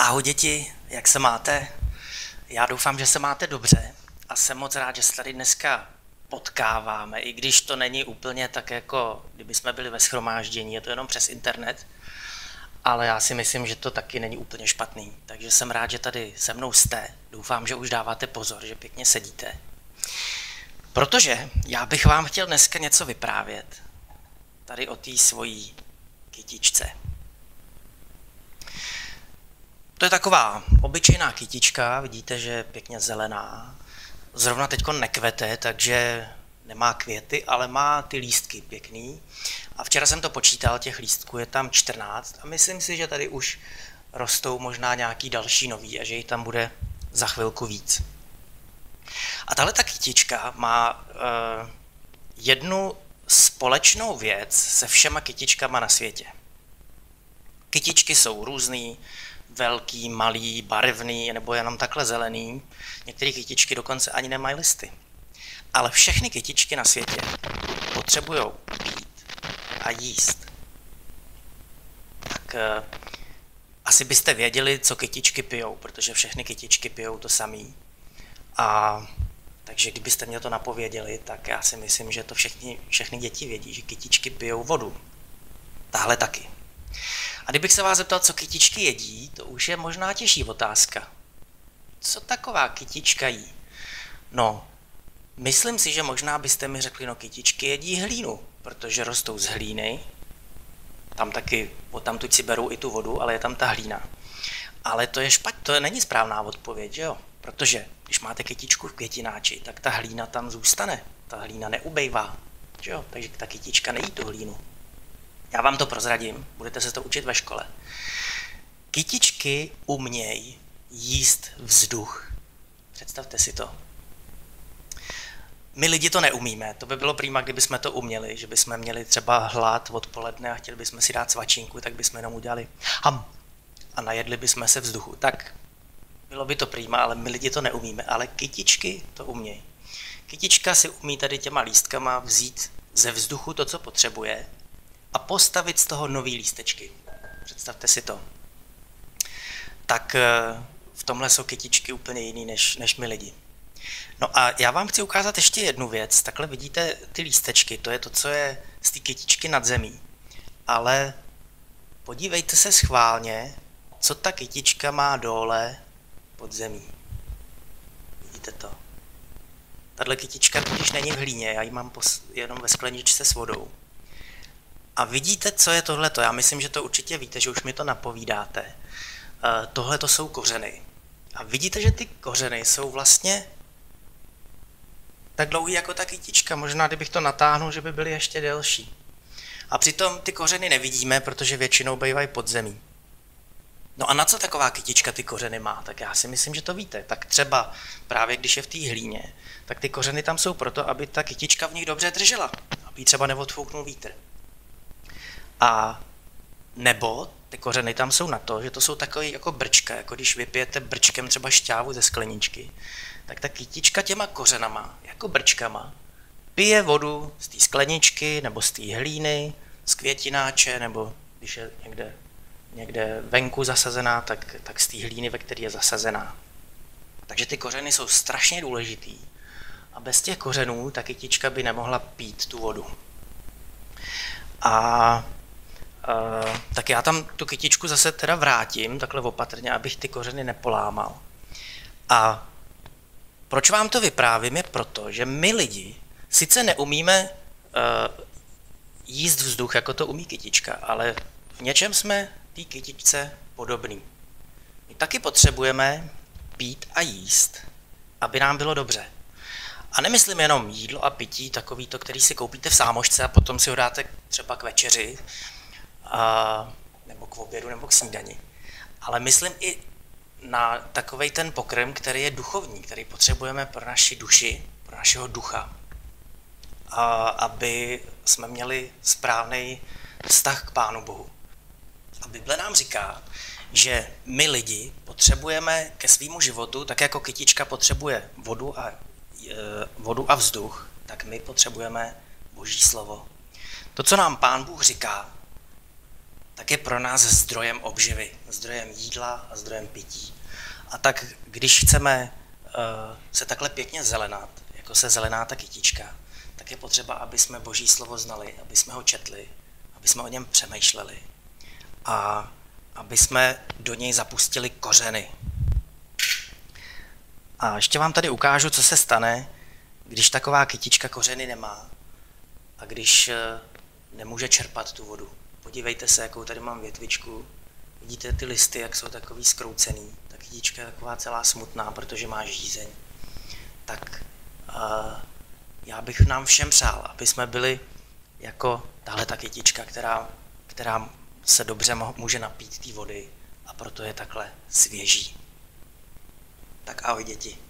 Ahoj děti, jak se máte? Já doufám, že se máte dobře a jsem moc rád, že se tady dneska potkáváme, i když to není úplně tak, jako kdyby jsme byli ve shromáždění, je to jenom přes internet, ale já si myslím, že to taky není úplně špatný, takže jsem rád, že tady se mnou jste. Doufám, že už dáváte pozor, že pěkně sedíte. Protože já bych vám chtěl dneska něco vyprávět tady o té svojí kytičce. To je taková obyčejná kytička, vidíte, že je pěkně zelená. Zrovna teďko nekvete, takže nemá květy, ale má ty lístky pěkný. A včera jsem to počítal, těch lístků je tam 14 a myslím si, že tady už rostou možná nějaký další nový a že jich tam bude za chvilku víc. A tahle ta kytička má jednu společnou věc se všema kytičkama na světě. Kytičky jsou různý, velký, malý, barevný nebo jenom takhle zelený. Některé kytičky dokonce ani nemají listy. Ale všechny kytičky na světě potřebují pít a jíst. Tak asi byste věděli, co kytičky pijou, protože všechny kytičky pijou to samý. A takže kdybyste mě to napověděli, tak já si myslím, že to všechny děti vědí, že kytičky pijou vodu. Tahle taky. A kdybych se vás zeptal, co kytičky jedí, to už je možná těžší otázka. Co taková kytička jí? No, myslím si, že možná byste mi řekli, no kytičky jedí hlínu, protože rostou z hlíny. Tam taky, odtamtud si berou i tu vodu, ale je tam ta hlína. Ale to je špatně, to není správná odpověď, že jo? Protože když máte kytičku v květináči, tak ta hlína tam zůstane. Ta hlína neubejvá, že jo? Takže ta kytička nejí tu hlínu. Já vám to prozradím, budete se to učit ve škole. Kytičky umějí jíst vzduch. Představte si to. My lidi to neumíme, to by bylo prima, kdybychom to uměli, že bychom měli třeba hlad odpoledne a chtěli bychom si dát svačinku, tak bychom jenom udělali ham a najedli bychom se vzduchu. Tak bylo by to prima, ale my lidi to neumíme, ale kytičky to umějí. Kytička si umí tady těma lístkama vzít ze vzduchu to, co potřebuje, a postavit z toho nový lístečky. Představte si to. Tak v tomhle jsou kytičky úplně jiný než my lidi. No a já vám chci ukázat ještě jednu věc. Takhle vidíte ty lístečky, to je to, co je z té kytičky nad zemí. Ale podívejte se schválně, co ta kytička má dole pod zemí. Vidíte to? Tahle kytička totiž není v hlíně, já ji mám jenom ve skleničce s vodou. A vidíte, co je tohleto? Já myslím, že to určitě víte, že už mi to napovídáte. Tohle to jsou kořeny. A vidíte, že ty kořeny jsou vlastně tak dlouhý jako ta kytička. Možná, kdybych to natáhnul, že by byly ještě delší. A přitom ty kořeny nevidíme, protože většinou bývají pod zemí. No a na co taková kytička ty kořeny má? Tak já si myslím, že to víte. Tak třeba právě když je v té hlíně, tak ty kořeny tam jsou proto, aby ta kytička v nich dobře držela. Aby jí třeba neodfouknul vítr. A nebo ty kořeny tam jsou na to, že to jsou takové jako brčka, jako když vypijete brčkem třeba šťávu ze skleničky, tak ta kytička těma kořenama, jako brčkama, pije vodu z té skleničky nebo z té hlíny, z květináče, nebo když je někde venku zasazená, tak z té hlíny, ve které je zasazená. Takže ty kořeny jsou strašně důležitý a bez těch kořenů ta kytička by nemohla pít tu vodu. A tak já tam tu kytičku zase teda vrátím, takhle opatrně, abych ty kořeny nepolámal. A proč vám to vyprávím, je proto, že my lidi sice neumíme jíst vzduch, jako to umí kytička, ale v něčem jsme té kytičce podobný. My taky potřebujeme pít a jíst, aby nám bylo dobře. A nemyslím jenom jídlo a pití, takový to, který si koupíte v sámošce a potom si ho dáte třeba k večeři, nebo k obědu, nebo k snídani. Ale myslím i na takovej ten pokrm, který je duchovní, který potřebujeme pro naši duši, pro našeho ducha. Aby jsme měli správný vztah k Pánu Bohu. A Bible nám říká, že my lidi potřebujeme ke svému životu, tak jako kytička potřebuje vodu a vzduch, tak my potřebujeme Boží slovo. To, co nám Pán Bůh říká, tak je pro nás zdrojem obživy, zdrojem jídla a zdrojem pití. A tak když chceme se takhle pěkně zelenat, jako se zelená ta kytička, tak je potřeba, aby jsme Boží slovo znali, aby jsme ho četli, aby jsme o něm přemýšleli a aby jsme do něj zapustili kořeny. A ještě vám tady ukážu, co se stane, když taková kytička kořeny nemá a když nemůže čerpat tu vodu. Podívejte se, jakou tady mám větvičku. Vidíte ty listy, jak jsou takový skroucený. Ta kytička je taková celá smutná, protože má žízeň. Tak já bych nám všem přál, aby jsme byli jako tahle ta kytička, která se dobře může napít té vody a proto je takhle svěží. Tak ahoj děti.